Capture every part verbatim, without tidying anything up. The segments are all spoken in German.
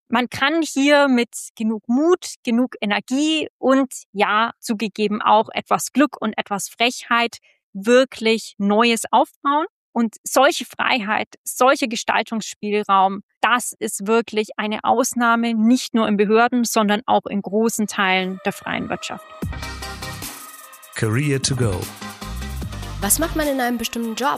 Man kann hier mit genug Mut, genug Energie und ja, zugegeben auch etwas Glück und etwas Frechheit wirklich Neues aufbauen. Und solche Freiheit, solcher Gestaltungsspielraum, das ist wirklich eine Ausnahme, nicht nur in Behörden, sondern auch in großen Teilen der freien Wirtschaft. Career to go. Was macht man in einem bestimmten Job?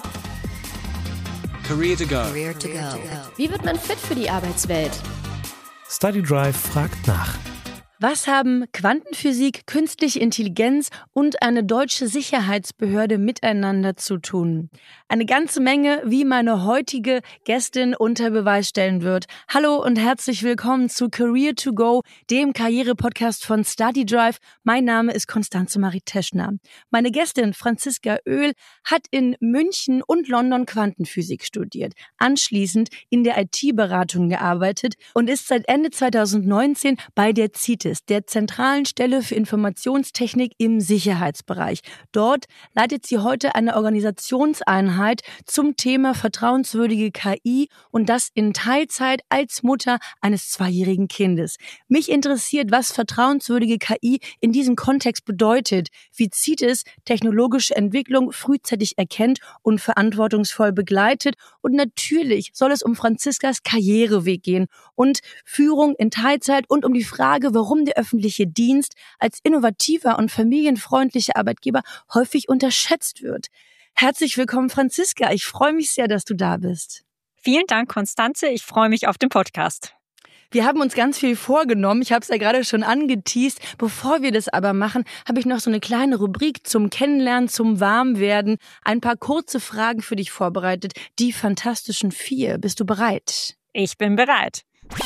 Career to go. Career to go. Wie wird man fit für die Arbeitswelt? StudyDrive fragt nach. Was haben Quantenphysik, künstliche Intelligenz und eine deutsche Sicherheitsbehörde miteinander zu tun? Eine ganze Menge, wie meine heutige Gästin unter Beweis stellen wird. Hallo und herzlich willkommen zu Career to Go, dem Karriere-Podcast von StudyDrive. Mein Name ist Constanze Marie Teschner. Meine Gästin Franziska Oehl hat in München und London Quantenphysik studiert, anschließend in der I T-Beratung gearbeitet und ist seit Ende zweitausendneunzehn bei der CITES, der zentralen Stelle für Informationstechnik im Sicherheitsbereich. Dort leitet sie heute eine Organisationseinheit zum Thema vertrauenswürdige K I und das in Teilzeit als Mutter eines zweijährigen Kindes. Mich interessiert, was vertrauenswürdige K I in diesem Kontext bedeutet, wie CITES technologische Entwicklung frühzeitig erkennt und verantwortungsvoll begleitet und natürlich soll es um Franziskas Karriereweg gehen und Führung in Teilzeit und um die Frage, warum der öffentliche Dienst als innovativer und familienfreundlicher Arbeitgeber häufig unterschätzt wird. Herzlich willkommen, Franziska. Ich freue mich sehr, dass du da bist. Vielen Dank, Constanze. Ich freue mich auf den Podcast. Wir haben uns ganz viel vorgenommen. Ich habe es ja gerade schon angeteast. Bevor wir das aber machen, habe ich noch so eine kleine Rubrik zum Kennenlernen, zum Warmwerden. Ein paar kurze Fragen für dich vorbereitet. Die fantastischen vier. Bist du bereit? Ich bin bereit.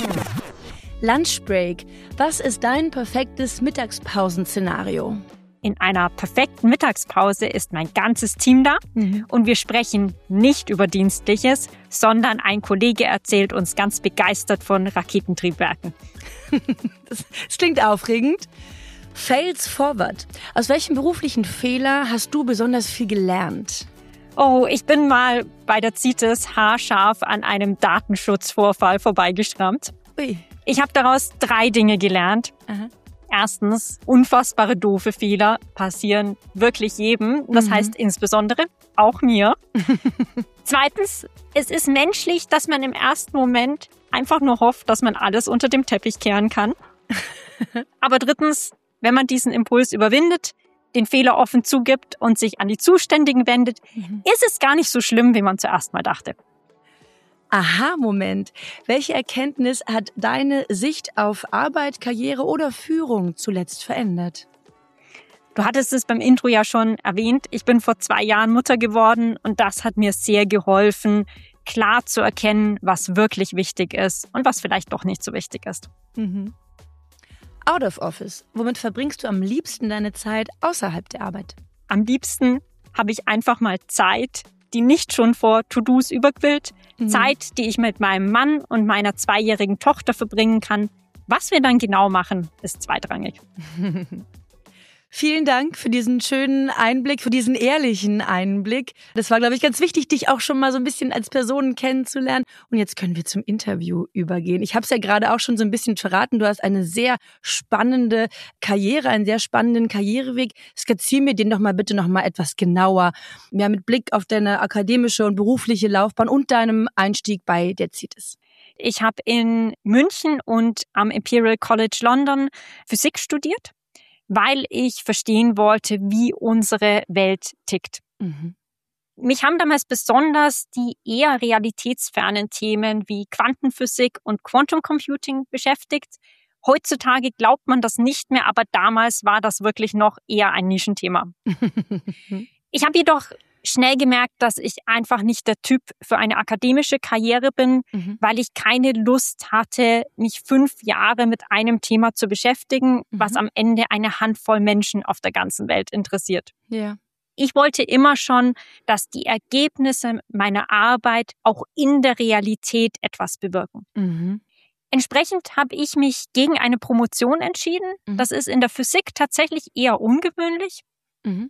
Lunchbreak. Was ist dein perfektes Mittagspausenszenario? In einer perfekten Mittagspause ist mein ganzes Team da mhm. und wir sprechen nicht über Dienstliches, sondern ein Kollege erzählt uns ganz begeistert von Raketentriebwerken. das, das klingt aufregend. Fails forward. Aus welchem beruflichen Fehler hast du besonders viel gelernt? Oh, ich bin mal bei der CITES haarscharf an einem Datenschutzvorfall vorbeigeschrammt. Ui. Ich habe daraus drei Dinge gelernt. Aha. Erstens, unfassbare doofe Fehler passieren wirklich jedem. Das mhm. heißt insbesondere auch mir. Zweitens, es ist menschlich, dass man im ersten Moment einfach nur hofft, dass man alles unter dem Teppich kehren kann. Aber drittens, wenn man diesen Impuls überwindet, den Fehler offen zugibt und sich an die Zuständigen wendet, mhm. ist es gar nicht so schlimm, wie man zuerst mal dachte. Aha-Moment. Welche Erkenntnis hat deine Sicht auf Arbeit, Karriere oder Führung zuletzt verändert? Du hattest es beim Intro ja schon erwähnt. Ich bin vor zwei Jahren Mutter geworden und das hat mir sehr geholfen, klar zu erkennen, was wirklich wichtig ist und was vielleicht doch nicht so wichtig ist. Mhm. Out of Office. Womit verbringst du am liebsten deine Zeit außerhalb der Arbeit? Am liebsten habe ich einfach mal Zeit, die nicht schon vor To-Dos überquillt. Mhm. Zeit, die ich mit meinem Mann und meiner zweijährigen Tochter verbringen kann. Was wir dann genau machen, ist zweitrangig. Vielen Dank für diesen schönen Einblick, für diesen ehrlichen Einblick. Das war, glaube ich, ganz wichtig, dich auch schon mal so ein bisschen als Person kennenzulernen. Und jetzt können wir zum Interview übergehen. Ich habe es ja gerade auch schon so ein bisschen verraten. Du hast eine sehr spannende Karriere, einen sehr spannenden Karriereweg. Skizzier mir den doch mal bitte noch mal etwas genauer. Ja, mit Blick auf deine akademische und berufliche Laufbahn und deinem Einstieg bei der CITES. Ich habe in München und am Imperial College London Physik studiert, weil ich verstehen wollte, wie unsere Welt tickt. Mhm. Mich haben damals besonders die eher realitätsfernen Themen wie Quantenphysik und Quantum Computing beschäftigt. Heutzutage glaubt man das nicht mehr, aber damals war das wirklich noch eher ein Nischenthema. Ich habe jedoch schnell gemerkt, dass ich einfach nicht der Typ für eine akademische Karriere bin, mhm. weil ich keine Lust hatte, mich fünf Jahre mit einem Thema zu beschäftigen, mhm. was am Ende eine Handvoll Menschen auf der ganzen Welt interessiert. Ja. Ich wollte immer schon, dass die Ergebnisse meiner Arbeit auch in der Realität etwas bewirken. Mhm. Entsprechend habe ich mich gegen eine Promotion entschieden. Mhm. Das ist in der Physik tatsächlich eher ungewöhnlich. Mhm.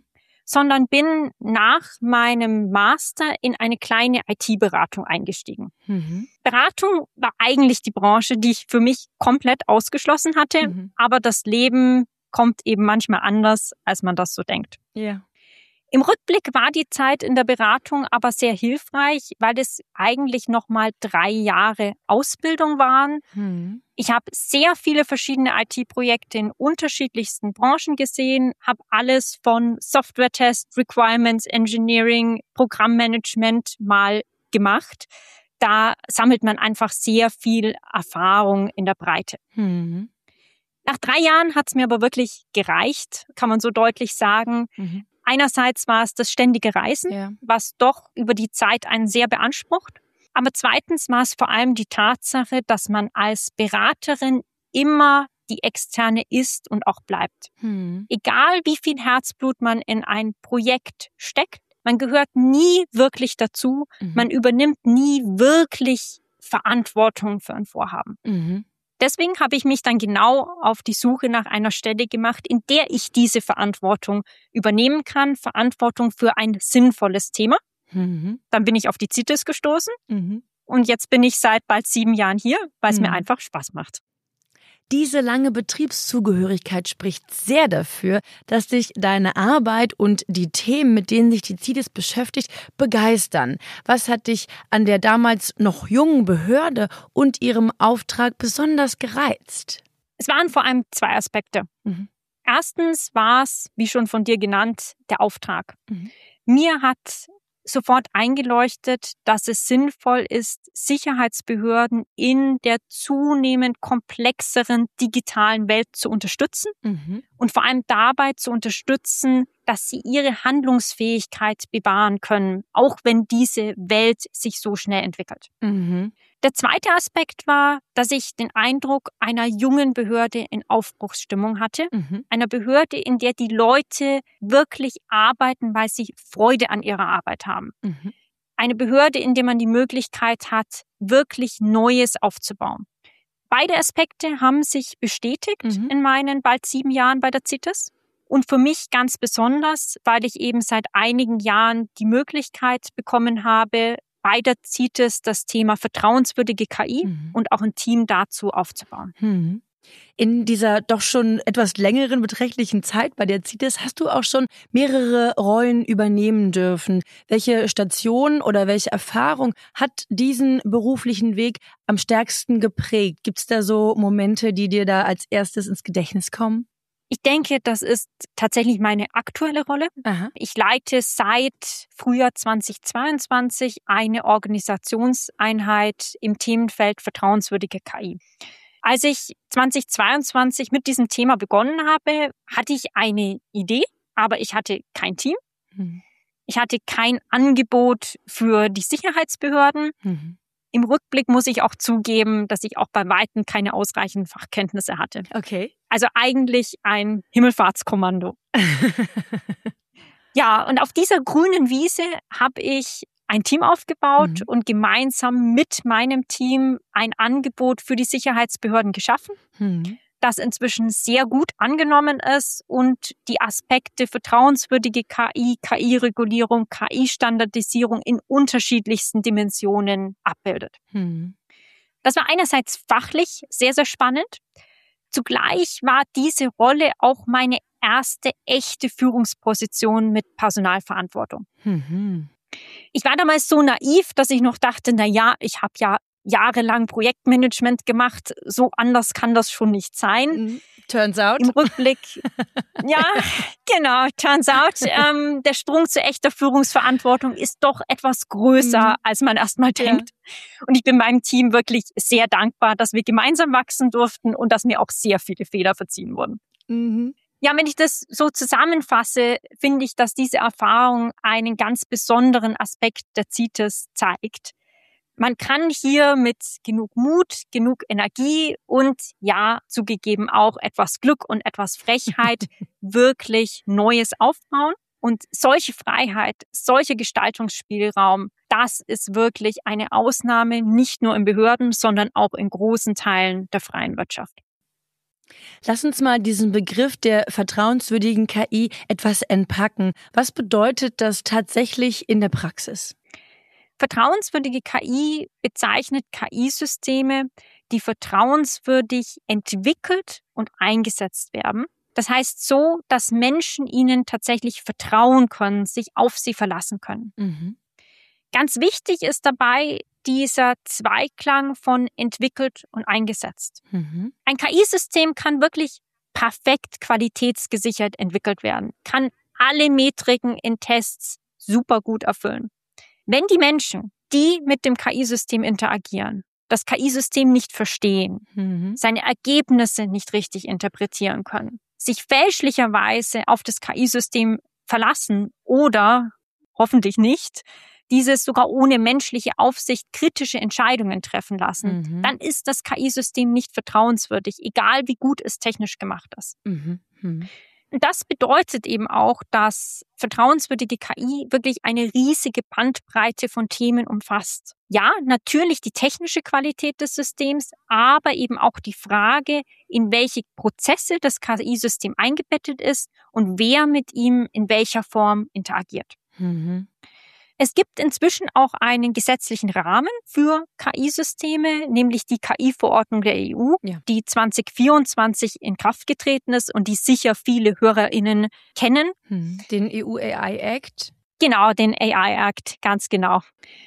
sondern bin nach meinem Master in eine kleine I T-Beratung eingestiegen. Mhm. Beratung war eigentlich die Branche, die ich für mich komplett ausgeschlossen hatte, mhm. aber das Leben kommt eben manchmal anders, als man das so denkt. Ja. Im Rückblick war die Zeit in der Beratung aber sehr hilfreich, weil es eigentlich nochmal drei Jahre Ausbildung waren. Hm. Ich habe sehr viele verschiedene I T-Projekte in unterschiedlichsten Branchen gesehen, habe alles von Software-Test, Requirements Engineering, Programmmanagement mal gemacht. Da sammelt man einfach sehr viel Erfahrung in der Breite. Hm. Nach drei Jahren hat es mir aber wirklich gereicht, kann man so deutlich sagen. Mhm. Einerseits war es das ständige Reisen, ja. was doch über die Zeit einen sehr beansprucht. Aber zweitens war es vor allem die Tatsache, dass man als Beraterin immer die Externe ist und auch bleibt. Hm. Egal wie viel Herzblut man in ein Projekt steckt, man gehört nie wirklich dazu, mhm. man übernimmt nie wirklich Verantwortung für ein Vorhaben. Mhm. Deswegen habe ich mich dann genau auf die Suche nach einer Stelle gemacht, in der ich diese Verantwortung übernehmen kann. Verantwortung für ein sinnvolles Thema. Mhm. Dann bin ich auf die CITES gestoßen. Mhm. Und jetzt bin ich seit bald sieben Jahren hier, weil es mhm. mir einfach Spaß macht. Diese lange Betriebszugehörigkeit spricht sehr dafür, dass dich deine Arbeit und die Themen, mit denen sich die CITES beschäftigt, begeistern. Was hat dich an der damals noch jungen Behörde und ihrem Auftrag besonders gereizt? Es waren vor allem zwei Aspekte. Mhm. Erstens war es, wie schon von dir genannt, der Auftrag. Mhm. Mir hat sofort eingeleuchtet, dass es sinnvoll ist, Sicherheitsbehörden in der zunehmend komplexeren digitalen Welt zu unterstützen mhm. und vor allem dabei zu unterstützen, dass sie ihre Handlungsfähigkeit bewahren können, auch wenn diese Welt sich so schnell entwickelt. Mhm. Der zweite Aspekt war, dass ich den Eindruck einer jungen Behörde in Aufbruchsstimmung hatte. Mhm. Einer Behörde, in der die Leute wirklich arbeiten, weil sie Freude an ihrer Arbeit haben. Mhm. Eine Behörde, in der man die Möglichkeit hat, wirklich Neues aufzubauen. Beide Aspekte haben sich bestätigt mhm. in meinen bald sieben Jahren bei der CITES. Und für mich ganz besonders, weil ich eben seit einigen Jahren die Möglichkeit bekommen habe, bei der CITES das Thema vertrauenswürdige K I mhm. und auch ein Team dazu aufzubauen. Mhm. In dieser doch schon etwas längeren beträchtlichen Zeit bei der CITES hast du auch schon mehrere Rollen übernehmen dürfen. Welche Station oder welche Erfahrung hat diesen beruflichen Weg am stärksten geprägt? Gibt es da so Momente, die dir da als erstes ins Gedächtnis kommen? Ich denke, das ist tatsächlich meine aktuelle Rolle. Aha. Ich leite seit Frühjahr zweitausendzweiundzwanzig eine Organisationseinheit im Themenfeld vertrauenswürdige K I. Als ich zweitausendzweiundzwanzig mit diesem Thema begonnen habe, hatte ich eine Idee, aber ich hatte kein Team. Mhm. Ich hatte kein Angebot für die Sicherheitsbehörden. Mhm. Im Rückblick muss ich auch zugeben, dass ich auch bei Weitem keine ausreichenden Fachkenntnisse hatte. Okay. Also eigentlich ein Himmelfahrtskommando. Ja, und auf dieser grünen Wiese habe ich ein Team aufgebaut mhm. und gemeinsam mit meinem Team ein Angebot für die Sicherheitsbehörden geschaffen, mhm. das inzwischen sehr gut angenommen ist und die Aspekte vertrauenswürdige K I, K I-Regulierung, K I-Standardisierung in unterschiedlichsten Dimensionen abbildet. Mhm. Das war einerseits fachlich sehr, sehr spannend. Zugleich war diese Rolle auch meine erste echte Führungsposition mit Personalverantwortung. Mhm. Ich war damals so naiv, dass ich noch dachte, na ja, ich habe ja jahrelang Projektmanagement gemacht, so anders kann das schon nicht sein. Turns out. Im Rückblick, ja, genau, turns out. Ähm, der Sprung zu echter Führungsverantwortung ist doch etwas größer, mhm. als man erstmal denkt. Ja. Und ich bin meinem Team wirklich sehr dankbar, dass wir gemeinsam wachsen durften und dass mir auch sehr viele Fehler verziehen wurden. Mhm. Ja, wenn ich das so zusammenfasse, finde ich, dass diese Erfahrung einen ganz besonderen Aspekt der CITES zeigt. Man kann hier mit genug Mut, genug Energie und ja, zugegeben auch etwas Glück und etwas Frechheit wirklich Neues aufbauen. Und solche Freiheit, solcher Gestaltungsspielraum, das ist wirklich eine Ausnahme, nicht nur in Behörden, sondern auch in großen Teilen der freien Wirtschaft. Lass uns mal diesen Begriff der vertrauenswürdigen K I etwas entpacken. Was bedeutet das tatsächlich in der Praxis? Vertrauenswürdige K I bezeichnet K I-Systeme, die vertrauenswürdig entwickelt und eingesetzt werden. Das heißt so, dass Menschen ihnen tatsächlich vertrauen können, sich auf sie verlassen können. Mhm. Ganz wichtig ist dabei dieser Zweiklang von entwickelt und eingesetzt. Mhm. Ein K I-System kann wirklich perfekt qualitätsgesichert entwickelt werden, kann alle Metriken in Tests super gut erfüllen. Wenn die Menschen, die mit dem K I-System interagieren, das K I-System nicht verstehen, mhm. seine Ergebnisse nicht richtig interpretieren können, sich fälschlicherweise auf das K I-System verlassen oder, hoffentlich nicht, dieses sogar ohne menschliche Aufsicht kritische Entscheidungen treffen lassen, mhm. dann ist das K I-System nicht vertrauenswürdig, egal wie gut es technisch gemacht ist. Mhm. Mhm. Und das bedeutet eben auch, dass vertrauenswürdige K I wirklich eine riesige Bandbreite von Themen umfasst. Ja, natürlich die technische Qualität des Systems, aber eben auch die Frage, in welche Prozesse das K I-System eingebettet ist und wer mit ihm in welcher Form interagiert. Mhm. Es gibt inzwischen auch einen gesetzlichen Rahmen für K I-Systeme, nämlich die K I-Verordnung der E U, ja. die zwanzig vierundzwanzig in Kraft getreten ist und die sicher viele HörerInnen kennen. Den E U A I Act? Genau, den A I Act, ganz genau.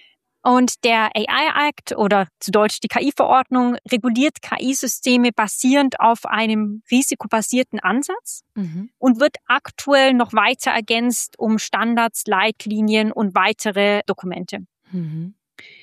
Und der A I Act oder zu Deutsch die K I-Verordnung reguliert K I-Systeme basierend auf einem risikobasierten Ansatz mhm. und wird aktuell noch weiter ergänzt um Standards, Leitlinien und weitere Dokumente. Mhm.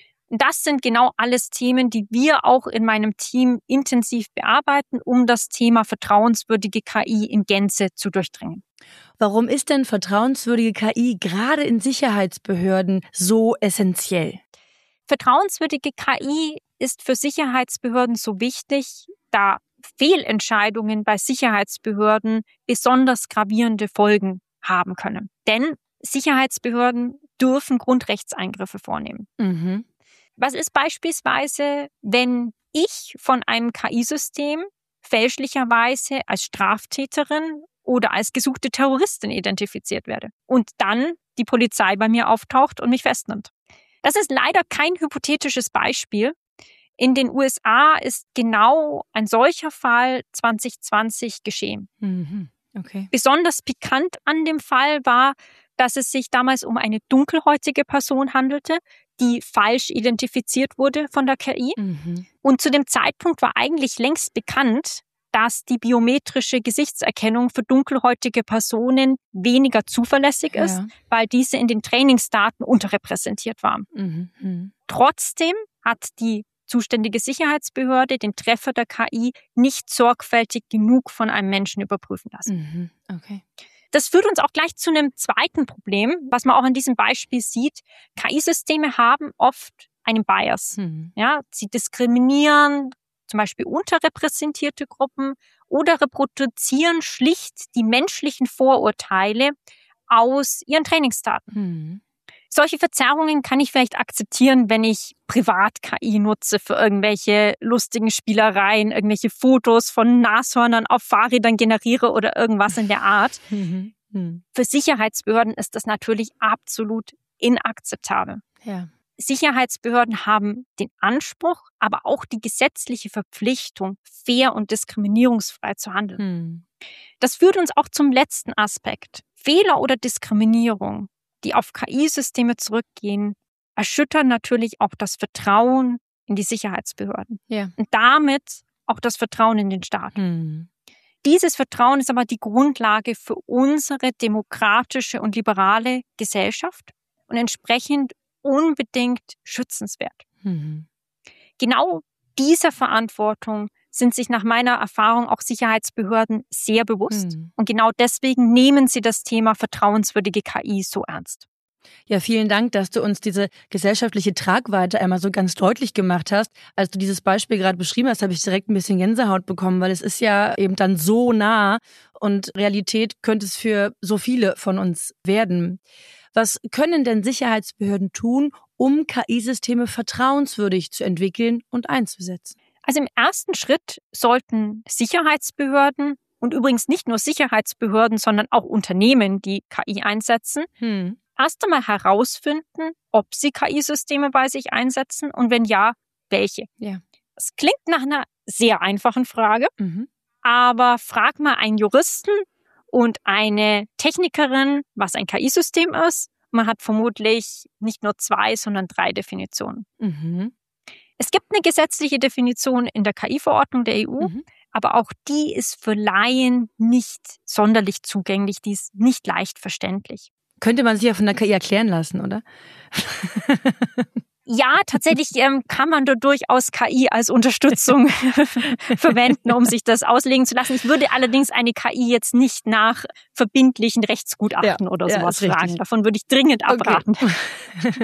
Das sind genau alles Themen, die wir auch in meinem Team intensiv bearbeiten, um das Thema vertrauenswürdige K I in Gänze zu durchdringen. Warum ist denn vertrauenswürdige K I gerade in Sicherheitsbehörden so essentiell? Vertrauenswürdige K I ist für Sicherheitsbehörden so wichtig, da Fehlentscheidungen bei Sicherheitsbehörden besonders gravierende Folgen haben können. Denn Sicherheitsbehörden dürfen Grundrechtseingriffe vornehmen. Mhm. Was ist beispielsweise, wenn ich von einem K I-System fälschlicherweise als Straftäterin oder als gesuchte Terroristin identifiziert werde und dann die Polizei bei mir auftaucht und mich festnimmt? Das ist leider kein hypothetisches Beispiel. In den U S A ist genau ein solcher Fall zwanzig zwanzig geschehen. Mhm. Okay. Besonders pikant an dem Fall war, dass es sich damals um eine dunkelhäutige Person handelte, die falsch identifiziert wurde von der K I. Mhm. Und zu dem Zeitpunkt war eigentlich längst bekannt, dass die biometrische Gesichtserkennung für dunkelhäutige Personen weniger zuverlässig ja. ist, weil diese in den Trainingsdaten unterrepräsentiert waren. Mhm. Trotzdem hat die zuständige Sicherheitsbehörde den Treffer der K I nicht sorgfältig genug von einem Menschen überprüfen lassen. Mhm. Okay. Das führt uns auch gleich zu einem zweiten Problem, was man auch an diesem Beispiel sieht. K I-Systeme haben oft einen Bias. Mhm. Ja, sie diskriminieren zum Beispiel unterrepräsentierte Gruppen oder reproduzieren schlicht die menschlichen Vorurteile aus ihren Trainingsdaten. Hm. Solche Verzerrungen kann ich vielleicht akzeptieren, wenn ich privat K I nutze für irgendwelche lustigen Spielereien, irgendwelche Fotos von Nashörnern auf Fahrrädern generiere oder irgendwas in der Art. Mhm. Hm. Für Sicherheitsbehörden ist das natürlich absolut inakzeptabel. Ja. Sicherheitsbehörden haben den Anspruch, aber auch die gesetzliche Verpflichtung, fair und diskriminierungsfrei zu handeln. Hm. Das führt uns auch zum letzten Aspekt. Fehler oder Diskriminierung, die auf K I-Systeme zurückgehen, erschüttern natürlich auch das Vertrauen in die Sicherheitsbehörden. Ja. Und damit auch das Vertrauen in den Staat. Hm. Dieses Vertrauen ist aber die Grundlage für unsere demokratische und liberale Gesellschaft und entsprechend unbedingt schützenswert. Mhm. Genau dieser Verantwortung sind sich nach meiner Erfahrung auch Sicherheitsbehörden sehr bewusst. Mhm. Und genau deswegen nehmen sie das Thema vertrauenswürdige K I so ernst. Ja, vielen Dank, dass du uns diese gesellschaftliche Tragweite einmal so ganz deutlich gemacht hast. Als du dieses Beispiel gerade beschrieben hast, habe ich direkt ein bisschen Gänsehaut bekommen, weil es ist ja eben dann so nah und Realität könnte es für so viele von uns werden. Was können denn Sicherheitsbehörden tun, um K I-Systeme vertrauenswürdig zu entwickeln und einzusetzen? Also im ersten Schritt sollten Sicherheitsbehörden und übrigens nicht nur Sicherheitsbehörden, sondern auch Unternehmen, die K I einsetzen, hm. erst einmal herausfinden, ob sie K I-Systeme bei sich einsetzen und wenn ja, welche. Ja. Das klingt nach einer sehr einfachen Frage, mhm. aber frag mal einen Juristen und eine Technikerin, was ein K I-System ist. Man hat vermutlich nicht nur zwei, sondern drei Definitionen. Mhm. Es gibt eine gesetzliche Definition in der K I-Verordnung der E U, mhm. aber auch die ist für Laien nicht sonderlich zugänglich, die ist nicht leicht verständlich. Könnte man sich ja von der K I erklären lassen, oder? Ja, tatsächlich ähm, kann man da durchaus K I als Unterstützung verwenden, um sich das auslegen zu lassen. Ich würde allerdings eine K I jetzt nicht nach verbindlichen Rechtsgutachten ja, oder ja, sowas fragen. Davon würde ich dringend abraten. Okay.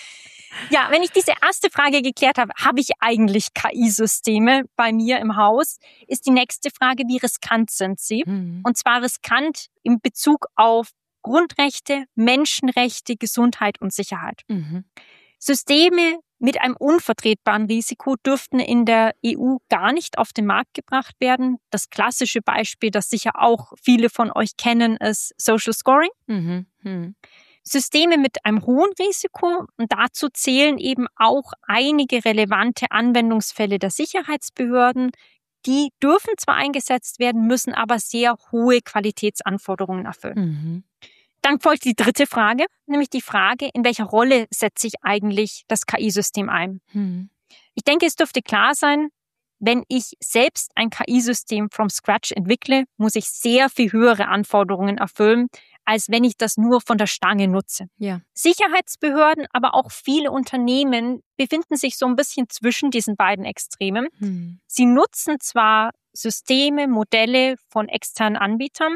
Ja, wenn ich diese erste Frage geklärt habe, habe ich eigentlich K I-Systeme bei mir im Haus, ist die nächste Frage, wie riskant sind sie? Mhm. Und zwar riskant in Bezug auf Grundrechte, Menschenrechte, Gesundheit und Sicherheit. Mhm. Systeme mit einem unvertretbaren Risiko dürften in der E U gar nicht auf den Markt gebracht werden. Das klassische Beispiel, das sicher auch viele von euch kennen, ist Social Scoring. Mhm. Mhm. Systeme mit einem hohen Risiko, und dazu zählen eben auch einige relevante Anwendungsfälle der Sicherheitsbehörden, die dürfen zwar eingesetzt werden, müssen aber sehr hohe Qualitätsanforderungen erfüllen. Mhm. Dann folgt die dritte Frage, nämlich die Frage, in welcher Rolle setze ich eigentlich das K I-System ein? Mhm. Ich denke, es dürfte klar sein, wenn ich selbst ein K I-System from scratch entwickle, muss ich sehr viel höhere Anforderungen erfüllen, als wenn ich das nur von der Stange nutze. Ja. Sicherheitsbehörden, aber auch viele Unternehmen befinden sich so ein bisschen zwischen diesen beiden Extremen. Hm. Sie nutzen zwar Systeme, Modelle von externen Anbietern,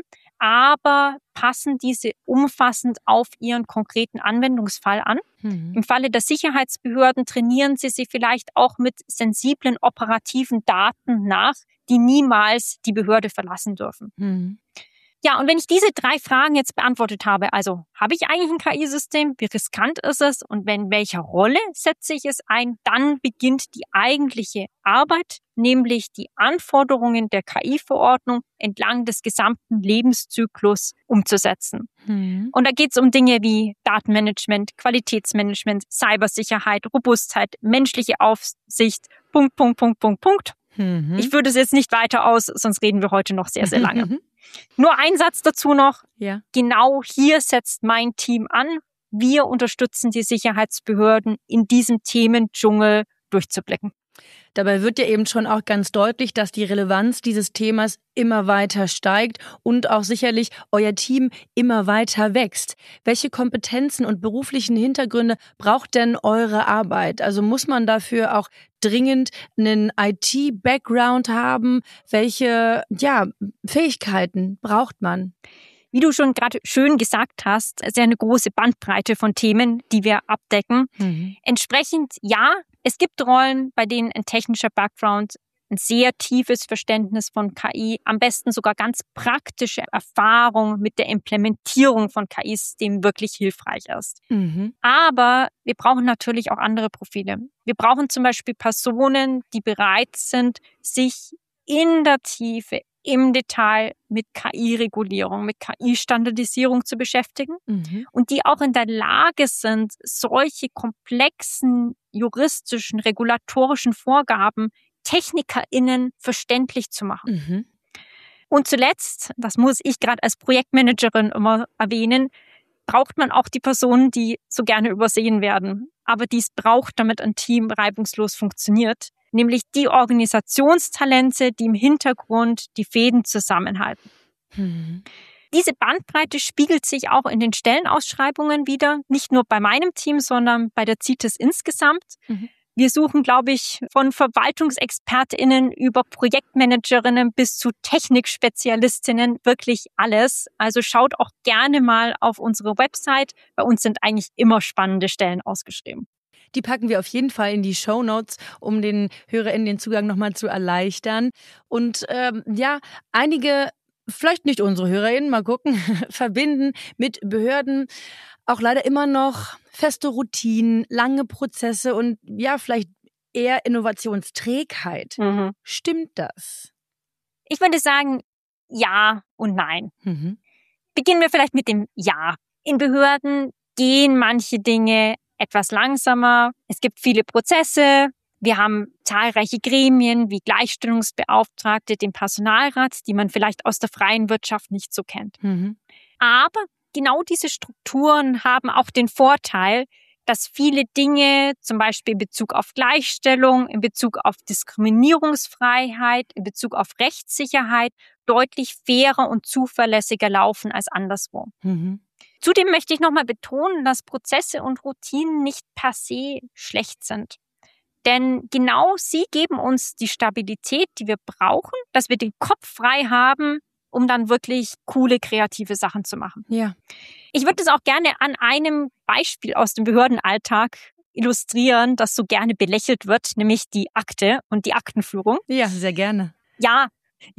aber passen diese umfassend auf ihren konkreten Anwendungsfall an. Hm. Im Falle der Sicherheitsbehörden trainieren sie sie vielleicht auch mit sensiblen operativen Daten nach, die niemals die Behörde verlassen dürfen. Hm. Ja, und wenn ich diese drei Fragen jetzt beantwortet habe, also habe ich eigentlich ein K I-System, wie riskant ist es und in welcher Rolle setze ich es ein, dann beginnt die eigentliche Arbeit, nämlich die Anforderungen der K I-Verordnung entlang des gesamten Lebenszyklus umzusetzen. Mhm. Und da geht es um Dinge wie Datenmanagement, Qualitätsmanagement, Cybersicherheit, Robustheit, menschliche Aufsicht, Punkt, Punkt, Punkt, Punkt, Punkt. Mhm. Ich führe das jetzt nicht weiter aus, sonst reden wir heute noch sehr, sehr lange. Nur ein Satz dazu noch. Ja. Genau hier setzt mein Team an. Wir unterstützen die Sicherheitsbehörden, in diesem Themendschungel durchzublicken. Dabei wird ja eben schon auch ganz deutlich, dass die Relevanz dieses Themas immer weiter steigt und auch sicherlich euer Team immer weiter wächst. Welche Kompetenzen und beruflichen Hintergründe braucht denn eure Arbeit? Also muss man dafür auch dringend einen I T-Background haben? Welche ja, Fähigkeiten braucht man? Wie du schon gerade schön gesagt hast, ist ja eine große Bandbreite von Themen, die wir abdecken. Mhm. Entsprechend, ja, es gibt Rollen, bei denen ein technischer Background, ein sehr tiefes Verständnis von K I, am besten sogar ganz praktische Erfahrung mit der Implementierung von K I-Systemen wirklich hilfreich ist. Mhm. Aber wir brauchen natürlich auch andere Profile. Wir brauchen zum Beispiel Personen, die bereit sind, sich in der Tiefe, im Detail mit K I-Regulierung, mit K I-Standardisierung zu beschäftigen mhm. und die auch in der Lage sind, solche komplexen juristischen, regulatorischen Vorgaben TechnikerInnen verständlich zu machen. Mhm. Und zuletzt, das muss ich gerade als Projektmanagerin immer erwähnen, braucht man auch die Personen, die so gerne übersehen werden, aber die es braucht, damit ein Team reibungslos funktioniert. Nämlich die Organisationstalente, die im Hintergrund die Fäden zusammenhalten. Mhm. Diese Bandbreite spiegelt sich auch in den Stellenausschreibungen wieder, nicht nur bei meinem Team, sondern bei der C I T E S insgesamt. Mhm. Wir suchen, glaube ich, von VerwaltungsexpertInnen über Projektmanagerinnen bis zu Technikspezialistinnen wirklich alles. Also schaut auch gerne mal auf unsere Website. Bei uns sind eigentlich immer spannende Stellen ausgeschrieben. Die packen wir auf jeden Fall in die Shownotes, um den HörerInnen den Zugang nochmal zu erleichtern. Und ähm, ja, einige, vielleicht nicht unsere HörerInnen, mal gucken, verbinden mit Behörden auch leider immer noch feste Routinen, lange Prozesse und ja, vielleicht eher Innovationsträgheit. Mhm. Stimmt das? Ich würde sagen, ja und nein. Mhm. Beginnen wir vielleicht mit dem Ja. In Behörden gehen manche Dinge etwas langsamer. Es gibt viele Prozesse. Wir haben zahlreiche Gremien wie Gleichstellungsbeauftragte, den Personalrat, die man vielleicht aus der freien Wirtschaft nicht so kennt. Mhm. Aber genau diese Strukturen haben auch den Vorteil, dass viele Dinge, zum Beispiel in Bezug auf Gleichstellung, in Bezug auf Diskriminierungsfreiheit, in Bezug auf Rechtssicherheit deutlich fairer und zuverlässiger laufen als anderswo. Mhm. Zudem möchte ich nochmal betonen, dass Prozesse und Routinen nicht per se schlecht sind. Denn genau sie geben uns die Stabilität, die wir brauchen, dass wir den Kopf frei haben, um dann wirklich coole, kreative Sachen zu machen. Ja. Ich würde es auch gerne an einem Beispiel aus dem Behördenalltag illustrieren, das so gerne belächelt wird, nämlich die Akte und die Aktenführung. Ja, sehr gerne. Ja,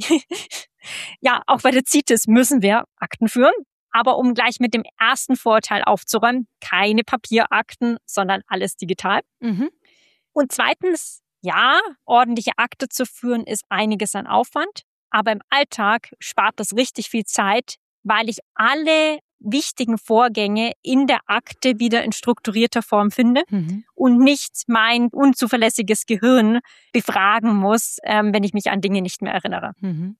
ja, auch bei der CITES müssen wir Akten führen. Aber um gleich mit dem ersten Vorteil aufzuräumen, keine Papierakten, sondern alles digital. Mhm. Und zweitens, ja, ordentliche Akte zu führen ist einiges an Aufwand. Aber im Alltag spart das richtig viel Zeit, weil ich alle wichtigen Vorgänge in der Akte wieder in strukturierter Form finde mhm. und nicht mein unzuverlässiges Gehirn befragen muss, ähm, wenn ich mich an Dinge nicht mehr erinnere. Mhm.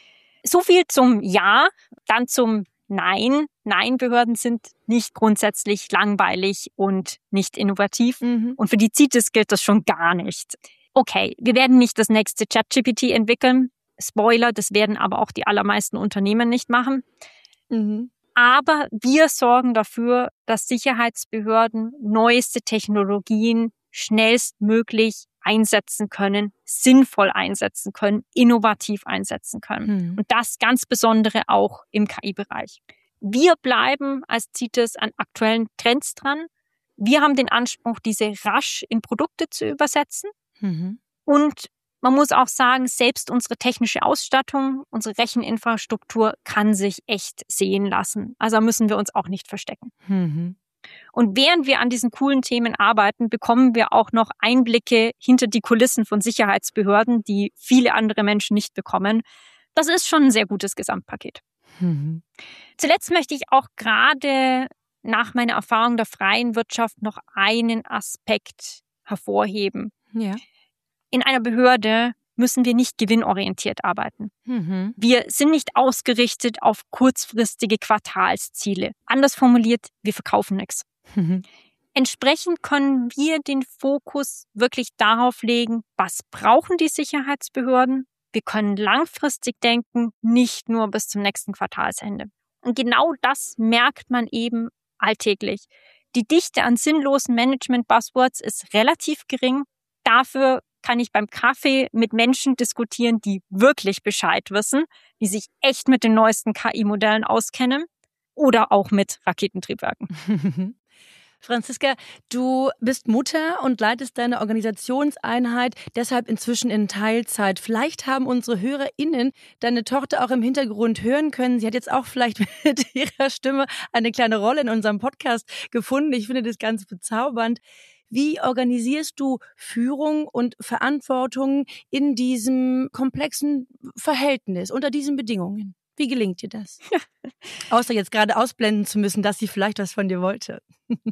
So viel zum Ja, dann zum Nein. Nein, Behörden sind nicht grundsätzlich langweilig und nicht innovativ. Mhm. Und für die CITES gilt das schon gar nicht. Okay, wir werden nicht das nächste ChatGPT entwickeln. Spoiler, das werden aber auch die allermeisten Unternehmen nicht machen. Mhm. Aber wir sorgen dafür, dass Sicherheitsbehörden neueste Technologien schnellstmöglich einsetzen können, sinnvoll einsetzen können, innovativ einsetzen können. Mhm. Und das ganz besondere auch im K I-Bereich. Wir bleiben als CITES an aktuellen Trends dran. Wir haben den Anspruch, diese rasch in Produkte zu übersetzen. Mhm. Und man muss auch sagen, selbst unsere technische Ausstattung, unsere Recheninfrastruktur kann sich echt sehen lassen. Also müssen wir uns auch nicht verstecken. Mhm. Und während wir an diesen coolen Themen arbeiten, bekommen wir auch noch Einblicke hinter die Kulissen von Sicherheitsbehörden, die viele andere Menschen nicht bekommen. Das ist schon ein sehr gutes Gesamtpaket. Mhm. Zuletzt möchte ich auch gerade nach meiner Erfahrung der freien Wirtschaft noch einen Aspekt hervorheben. Ja. In einer Behörde müssen wir nicht gewinnorientiert arbeiten. Mhm. Wir sind nicht ausgerichtet auf kurzfristige Quartalsziele. Anders formuliert, wir verkaufen nichts. Mhm. Entsprechend können wir den Fokus wirklich darauf legen, was brauchen die Sicherheitsbehörden? Wir können langfristig denken, nicht nur bis zum nächsten Quartalsende. Und genau das merkt man eben alltäglich. Die Dichte an sinnlosen Management-Buzzwords ist relativ gering. Dafür kann ich beim Kaffee mit Menschen diskutieren, die wirklich Bescheid wissen, die sich echt mit den neuesten K I-Modellen auskennen oder auch mit Raketentriebwerken. Franziska, du bist Mutter und leitest deine Organisationseinheit deshalb inzwischen in Teilzeit. Vielleicht haben unsere HörerInnen deine Tochter auch im Hintergrund hören können. Sie hat jetzt auch vielleicht mit ihrer Stimme eine kleine Rolle in unserem Podcast gefunden. Ich finde das ganz bezaubernd. Wie organisierst du Führung und Verantwortung in diesem komplexen Verhältnis, unter diesen Bedingungen? Wie gelingt dir das? Außer jetzt gerade ausblenden zu müssen, dass sie vielleicht was von dir wollte.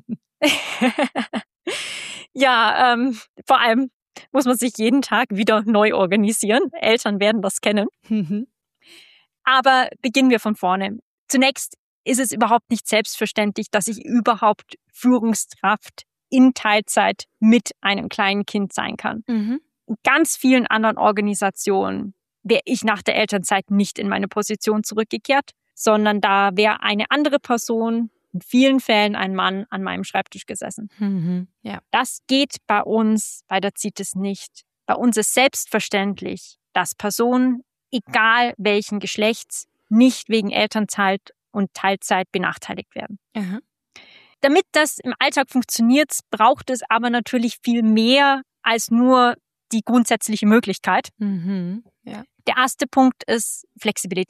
Ja, ähm, vor allem muss man sich jeden Tag wieder neu organisieren. Eltern werden das kennen. Mhm. Aber beginnen wir von vorne. Zunächst ist es überhaupt nicht selbstverständlich, dass ich überhaupt Führungskraft in Teilzeit mit einem kleinen Kind sein kann. Mhm. In ganz vielen anderen Organisationen wäre ich nach der Elternzeit nicht in meine Position zurückgekehrt, sondern da wäre eine andere Person, in vielen Fällen ein Mann, an meinem Schreibtisch gesessen. Mhm. Ja. Das geht bei uns, bei der CITES nicht. Bei uns ist selbstverständlich, dass Personen, egal welchen Geschlechts, nicht wegen Elternzeit und Teilzeit benachteiligt werden. Aha. Damit das im Alltag funktioniert, braucht es aber natürlich viel mehr als nur die grundsätzliche Möglichkeit. Mhm, ja. Der erste Punkt ist Flexibilität.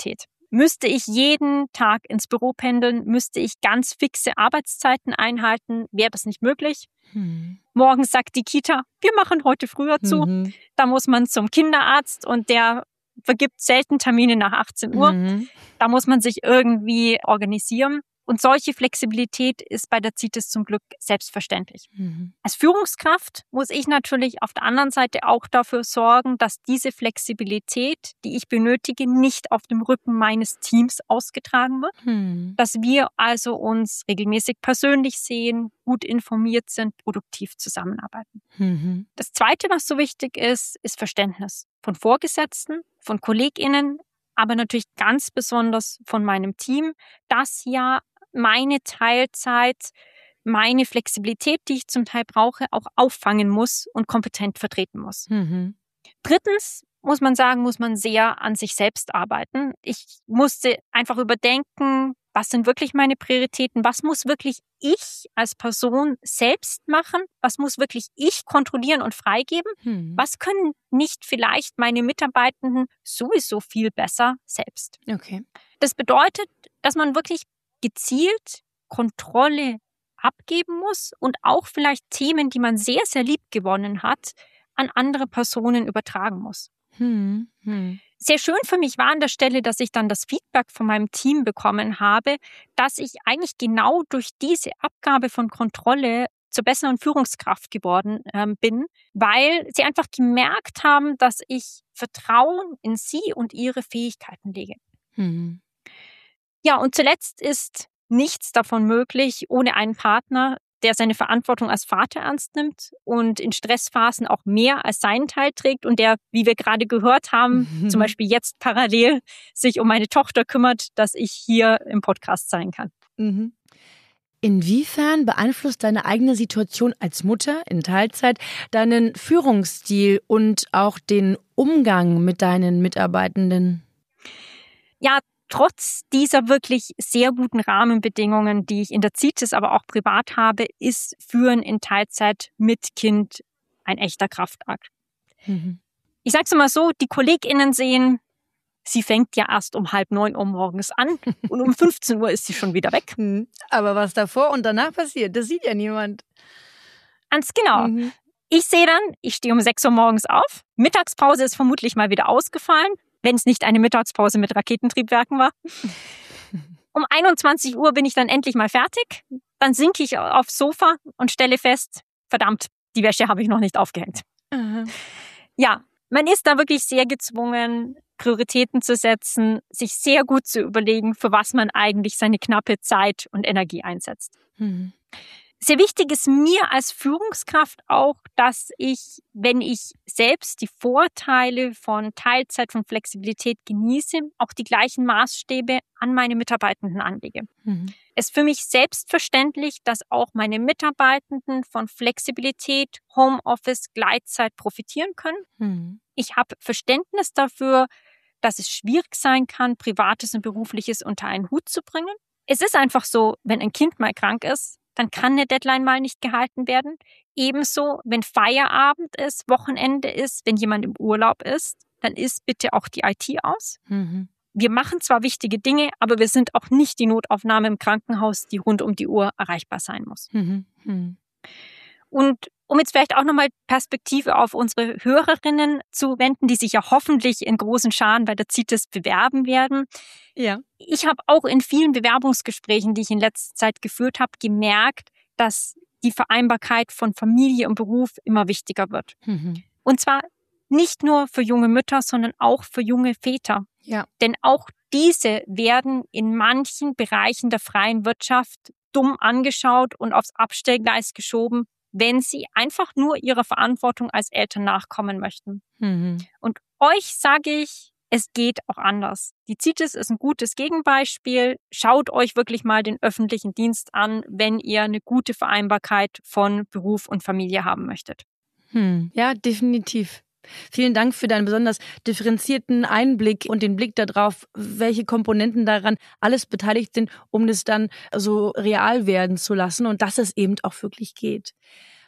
Müsste ich jeden Tag ins Büro pendeln, müsste ich ganz fixe Arbeitszeiten einhalten, wäre das nicht möglich. Hm. Morgens sagt die Kita, wir machen heute früher zu. Mhm. Da muss man zum Kinderarzt und der vergibt selten Termine nach achtzehn Uhr. Mhm. Da muss man sich irgendwie organisieren. Und solche Flexibilität ist bei der C I T E S zum Glück selbstverständlich. Mhm. Als Führungskraft muss ich natürlich auf der anderen Seite auch dafür sorgen, dass diese Flexibilität, die ich benötige, nicht auf dem Rücken meines Teams ausgetragen wird. Mhm. Dass wir also uns regelmäßig persönlich sehen, gut informiert sind, produktiv zusammenarbeiten. Mhm. Das Zweite, was so wichtig ist, ist Verständnis von Vorgesetzten, von KollegInnen, aber natürlich ganz besonders von meinem Team, das ja meine Teilzeit, meine Flexibilität, die ich zum Teil brauche, auch auffangen muss und kompetent vertreten muss. Mhm. Drittens muss man sagen, muss man sehr an sich selbst arbeiten. Ich musste einfach überdenken, was sind wirklich meine Prioritäten? Was muss wirklich ich als Person selbst machen? Was muss wirklich ich kontrollieren und freigeben? Hm. Was können nicht vielleicht meine Mitarbeitenden sowieso viel besser selbst? Okay. Das bedeutet, dass man wirklich gezielt Kontrolle abgeben muss und auch vielleicht Themen, die man sehr, sehr lieb gewonnen hat, an andere Personen übertragen muss. Hm. Hm. Sehr schön für mich war an der Stelle, dass ich dann das Feedback von meinem Team bekommen habe, dass ich eigentlich genau durch diese Abgabe von Kontrolle zur besseren Führungskraft geworden ähm, bin, weil sie einfach gemerkt haben, dass ich Vertrauen in sie und ihre Fähigkeiten lege. Mhm. Ja, und zuletzt ist nichts davon möglich ohne einen Partner, der seine Verantwortung als Vater ernst nimmt und in Stressphasen auch mehr als seinen Teil trägt und der, wie wir gerade gehört haben, mhm. zum Beispiel jetzt parallel sich um meine Tochter kümmert, dass ich hier im Podcast sein kann. Mhm. Inwiefern beeinflusst deine eigene Situation als Mutter in Teilzeit deinen Führungsstil und auch den Umgang mit deinen Mitarbeitenden? Ja, trotz dieser wirklich sehr guten Rahmenbedingungen, die ich in der C I T E S, aber auch privat habe, ist Führen in Teilzeit mit Kind ein echter Kraftakt. Mhm. Ich sage es mal so, die KollegInnen sehen, sie fängt ja erst um halb neun Uhr morgens an und um fünfzehn Uhr ist sie schon wieder weg. Aber was davor und danach passiert, das sieht ja niemand. Ganz genau. Mhm. Ich sehe dann, ich stehe um sechs Uhr morgens auf, Mittagspause ist vermutlich mal wieder ausgefallen, wenn es nicht eine Mittagspause mit Raketentriebwerken war. Um einundzwanzig Uhr bin ich dann endlich mal fertig. Dann sinke ich aufs Sofa und stelle fest, verdammt, die Wäsche habe ich noch nicht aufgehängt. Mhm. Ja, man ist da wirklich sehr gezwungen, Prioritäten zu setzen, sich sehr gut zu überlegen, für was man eigentlich seine knappe Zeit und Energie einsetzt. Mhm. Sehr wichtig ist mir als Führungskraft auch, dass ich, wenn ich selbst die Vorteile von Teilzeit, von Flexibilität genieße, auch die gleichen Maßstäbe an meine Mitarbeitenden anlege. Mhm. Es ist für mich selbstverständlich, dass auch meine Mitarbeitenden von Flexibilität, Homeoffice, Gleitzeit profitieren können. Mhm. Ich habe Verständnis dafür, dass es schwierig sein kann, Privates und Berufliches unter einen Hut zu bringen. Es ist einfach so, wenn ein Kind mal krank ist, dann kann eine Deadline mal nicht gehalten werden. Ebenso, wenn Feierabend ist, Wochenende ist, wenn jemand im Urlaub ist, dann ist bitte auch die I T aus. Mhm. Wir machen zwar wichtige Dinge, aber wir sind auch nicht die Notaufnahme im Krankenhaus, die rund um die Uhr erreichbar sein muss. Mhm. Mhm. Und um jetzt vielleicht auch nochmal Perspektive auf unsere Hörerinnen zu wenden, die sich ja hoffentlich in großen Scharen bei der C I T E S bewerben werden. Ja. Ich habe auch in vielen Bewerbungsgesprächen, die ich in letzter Zeit geführt habe, gemerkt, dass die Vereinbarkeit von Familie und Beruf immer wichtiger wird. Mhm. Und zwar nicht nur für junge Mütter, sondern auch für junge Väter. Ja. Denn auch diese werden in manchen Bereichen der freien Wirtschaft dumm angeschaut und aufs Abstellgleis geschoben, wenn sie einfach nur ihrer Verantwortung als Eltern nachkommen möchten. Mhm. Und euch sage ich, es geht auch anders. Die C I T E S ist ein gutes Gegenbeispiel. Schaut euch wirklich mal den öffentlichen Dienst an, wenn ihr eine gute Vereinbarkeit von Beruf und Familie haben möchtet. Hm. Ja, definitiv. Vielen Dank für deinen besonders differenzierten Einblick und den Blick darauf, welche Komponenten daran alles beteiligt sind, um das dann so real werden zu lassen und dass es eben auch wirklich geht.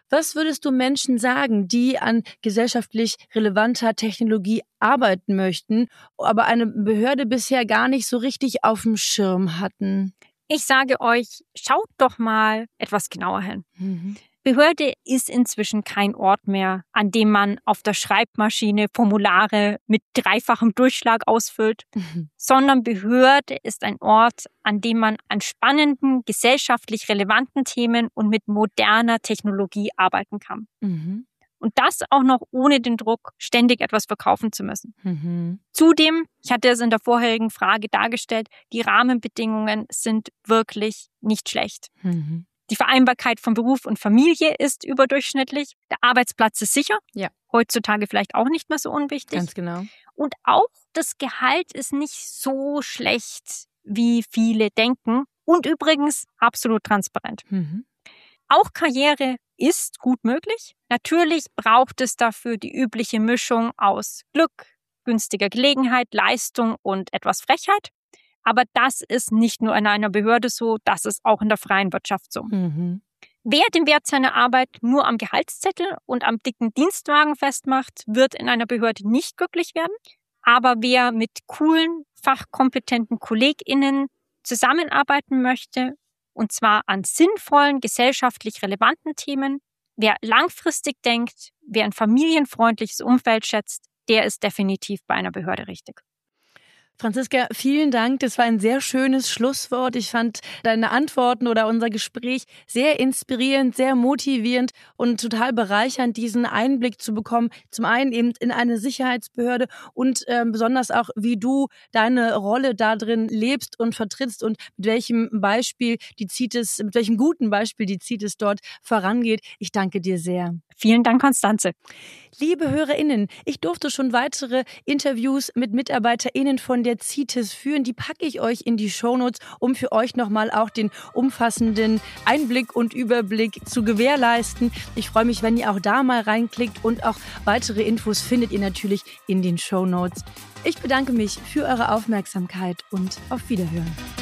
Was würdest du Menschen sagen, die an gesellschaftlich relevanter Technologie arbeiten möchten, aber eine Behörde bisher gar nicht so richtig auf dem Schirm hatten? Ich sage euch, schaut doch mal etwas genauer hin. Mhm. Behörde ist inzwischen kein Ort mehr, an dem man auf der Schreibmaschine Formulare mit dreifachem Durchschlag ausfüllt, mhm. sondern Behörde ist ein Ort, an dem man an spannenden, gesellschaftlich relevanten Themen und mit moderner Technologie arbeiten kann. Mhm. Und das auch noch ohne den Druck, ständig etwas verkaufen zu müssen. Mhm. Zudem, ich hatte es in der vorherigen Frage dargestellt, die Rahmenbedingungen sind wirklich nicht schlecht. Mhm. Die Vereinbarkeit von Beruf und Familie ist überdurchschnittlich. Der Arbeitsplatz ist sicher. Ja. Heutzutage vielleicht auch nicht mehr so unwichtig. Ganz genau. Und auch das Gehalt ist nicht so schlecht, wie viele denken. Und übrigens absolut transparent. Mhm. Auch Karriere ist gut möglich. Natürlich braucht es dafür die übliche Mischung aus Glück, günstiger Gelegenheit, Leistung und etwas Frechheit. Aber das ist nicht nur in einer Behörde so, das ist auch in der freien Wirtschaft so. Mhm. Wer den Wert seiner Arbeit nur am Gehaltszettel und am dicken Dienstwagen festmacht, wird in einer Behörde nicht glücklich werden. Aber wer mit coolen, fachkompetenten KollegInnen zusammenarbeiten möchte, und zwar an sinnvollen, gesellschaftlich relevanten Themen, wer langfristig denkt, wer ein familienfreundliches Umfeld schätzt, der ist definitiv bei einer Behörde richtig. Franziska, vielen Dank. Das war ein sehr schönes Schlusswort. Ich fand deine Antworten oder unser Gespräch sehr inspirierend, sehr motivierend und total bereichernd, diesen Einblick zu bekommen. Zum einen eben in eine Sicherheitsbehörde und äh, besonders auch, wie du deine Rolle da drin lebst und vertrittst und mit welchem Beispiel die CITES, mit welchem guten Beispiel die CITES dort vorangeht. Ich danke dir sehr. Vielen Dank, Konstanze. Liebe HörerInnen, ich durfte schon weitere Interviews mit MitarbeiterInnen von der CITES führen. Die packe ich euch in die Shownotes, um für euch nochmal auch den umfassenden Einblick und Überblick zu gewährleisten. Ich freue mich, wenn ihr auch da mal reinklickt und auch weitere Infos findet ihr natürlich in den Shownotes. Ich bedanke mich für eure Aufmerksamkeit und auf Wiederhören.